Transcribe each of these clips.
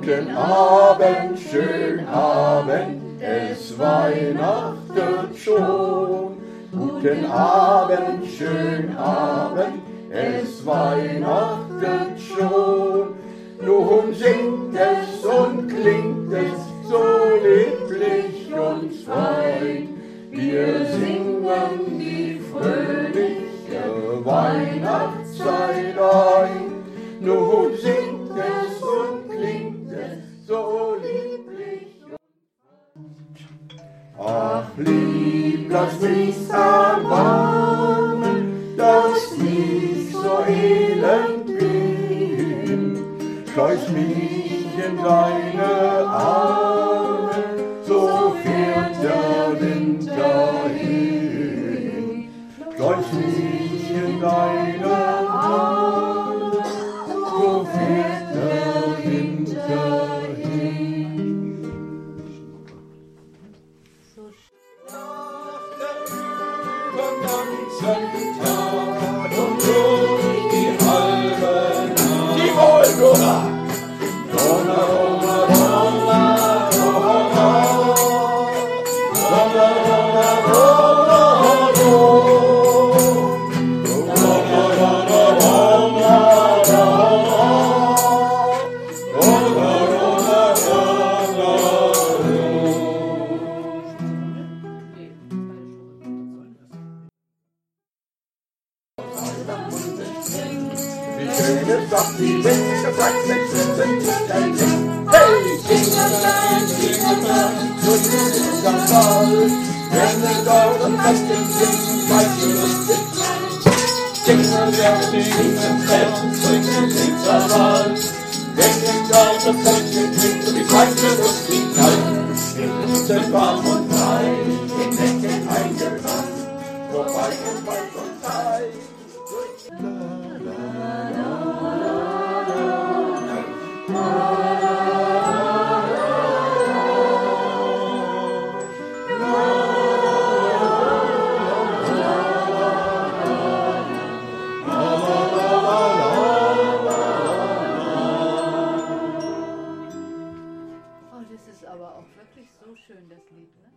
Guten Abend, schön Abend, es weihnachtet schon. Guten Abend, schön Abend, es weihnachtet schon. Nun singt es und klingt es so lieblich und frei. Wir singen die fröhliche Weihnachtszeit ein. Nun singt es und klingt es so lieblich und frei. Ach, lieb, lass mich erbarmen, dass ich so elend bin. Schleus mich in deine Arme, so fährt der Winter hin. Schleus mich in deine Arme, so fährt der Winter hin. Nach der ganzen Tag und durch die halbe Nacht. Die Wolgora! Donna, Donna, Donna, Donna, Donna, wie schön ist doch die Winterzeit mit Sünden. Hey, Kinderlein, Kinderlein, nun ist es ganz bald. Wenn es eure Besten sind, seid ihr lustig klein. Kinderlein, Kinderlein, singen Winterwald. Wenn es eure Besten sind, wie seid ihr lustig klein. Wir sind warm und frei, in Decken eingerannt, vorbei und weit und frei. Das ist aber auch wirklich so schön, das Lied, ne?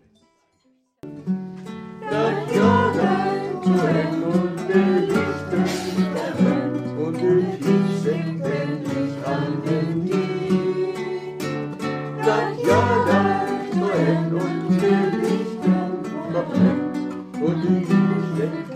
Das Jahr neigt zu Ende und der Licht verbrennt und ich denke endlich an den Tag. Das Jahr neigt zu Ende und der Licht verbrennt und ich denke